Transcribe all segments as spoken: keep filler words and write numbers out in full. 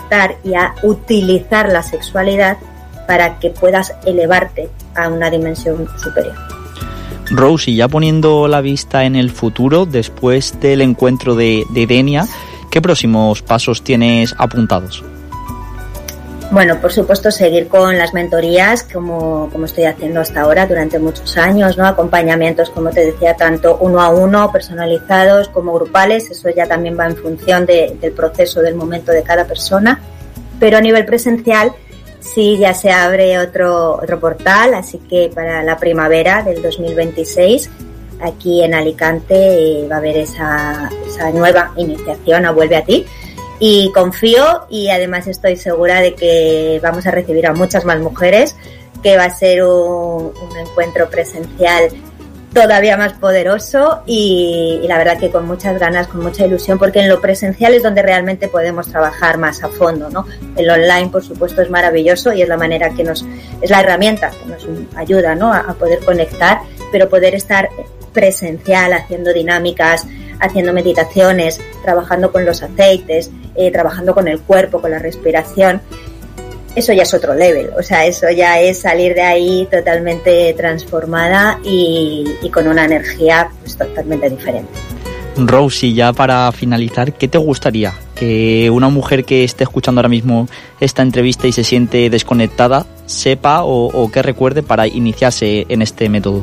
conectar y a utilizar la sexualidad para que puedas elevarte a una dimensión superior. Rose, y ya poniendo la vista en el futuro, después del encuentro de, de Denia, ¿qué próximos pasos tienes apuntados? Bueno, por supuesto, seguir con las mentorías como, como estoy haciendo hasta ahora durante muchos años, ¿no? Acompañamientos, como te decía, tanto uno a uno, personalizados, como grupales. Eso ya también va en función de, del proceso, del momento de cada persona. Pero a nivel presencial, sí, ya se abre otro, otro portal, así que para la primavera del dos mil veintiséis, aquí en Alicante, eh, va a haber esa, esa nueva iniciación a Vuelve a Ti. Y confío y además estoy segura de que vamos a recibir a muchas más mujeres, que va a ser un, un encuentro presencial todavía más poderoso y, y la verdad que con muchas ganas, con mucha ilusión, porque en lo presencial es donde realmente podemos trabajar más a fondo, ¿no? El online, por supuesto, es maravilloso y es la manera que nos, es la herramienta que nos ayuda, ¿no? a, a poder conectar, pero poder estar presencial, haciendo dinámicas, haciendo meditaciones, trabajando con los aceites, eh, trabajando con el cuerpo, con la respiración, eso ya es otro level, o sea, eso ya es salir de ahí totalmente transformada y, y con una energía pues totalmente diferente. Rose, y ya para finalizar, ¿qué te gustaría que una mujer que esté escuchando ahora mismo esta entrevista y se siente desconectada sepa o, o que recuerde para iniciarse en este método?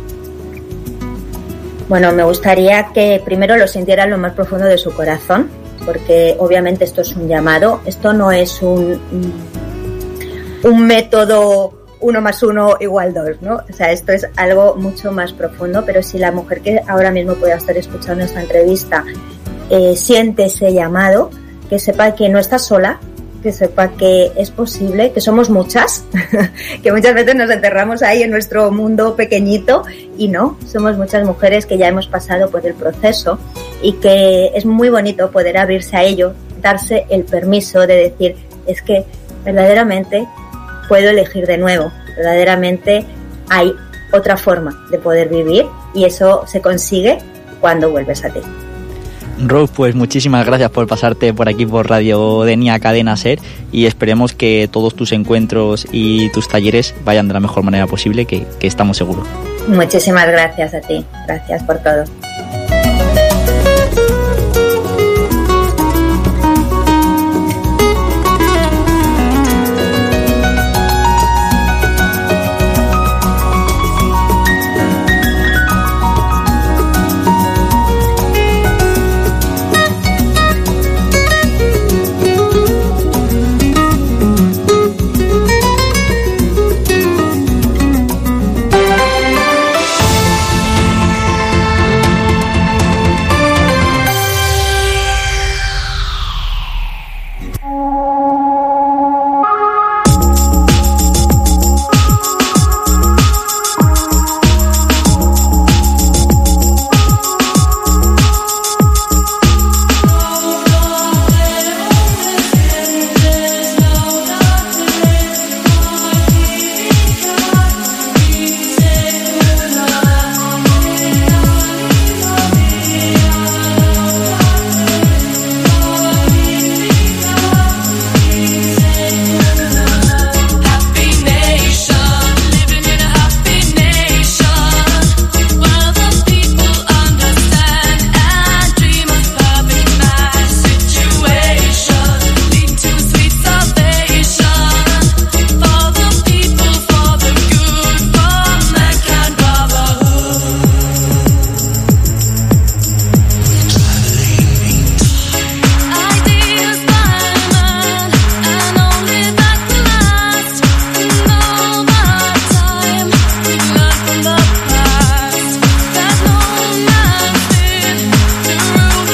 Bueno, me gustaría que primero lo sintiera en lo más profundo de su corazón, porque obviamente esto es un llamado, esto no es un, un método uno más uno igual dos, ¿no? O sea, esto es algo mucho más profundo, pero si la mujer que ahora mismo pueda estar escuchando esta entrevista eh, siente ese llamado, que sepa que no está sola, que sepa que es posible, que somos muchas, que muchas veces nos encerramos ahí en nuestro mundo pequeñito y no, somos muchas mujeres que ya hemos pasado por el proceso y que es muy bonito poder abrirse a ello, darse el permiso de decir, es que verdaderamente puedo elegir de nuevo, verdaderamente hay otra forma de poder vivir y eso se consigue cuando vuelves a ti. Rose, pues muchísimas gracias por pasarte por aquí por Radio Denia Cadena Ser y esperemos que todos tus encuentros y tus talleres vayan de la mejor manera posible, que, que estamos seguros. Muchísimas gracias a ti, gracias por todo.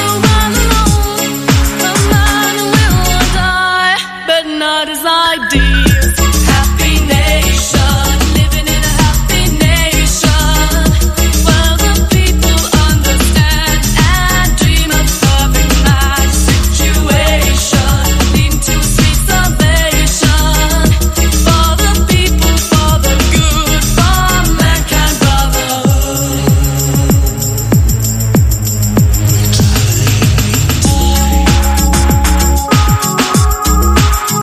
not as I did.